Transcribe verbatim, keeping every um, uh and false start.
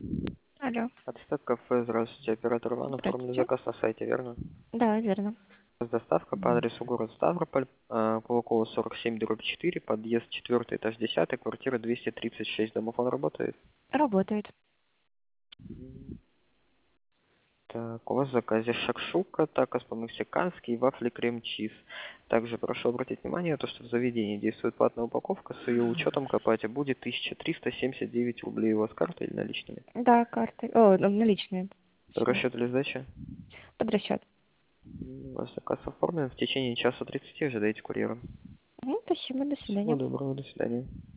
Алло, Аттестат кафе, здравствуйте. Оператор Иван, оформили здравствуйте. заказ на сайте, верно? Да, верно. Доставка по адресу город Ставрополь, э, Кулакова сорок семь, дробь четыре, подъезд четвертый, этаж десятый, квартира двести тридцать шесть. Домофон работает? Работает. Так, у вас в заказе шакшука, такос по-мексикански и вафли крем-чиз. Также прошу обратить внимание, то, что в заведении действует платная упаковка, с ее учетом копать будет тысяча триста семьдесят девять рублей. У вас карта или наличными? Да, карты. О, ну, наличные. Точнее. Расчет или сдача? Под расчет. У вас заказ оформлен. В течение часа тридцати ожидайте курьера. Мгм, спасибо, до Всего свидания. доброго, до свидания.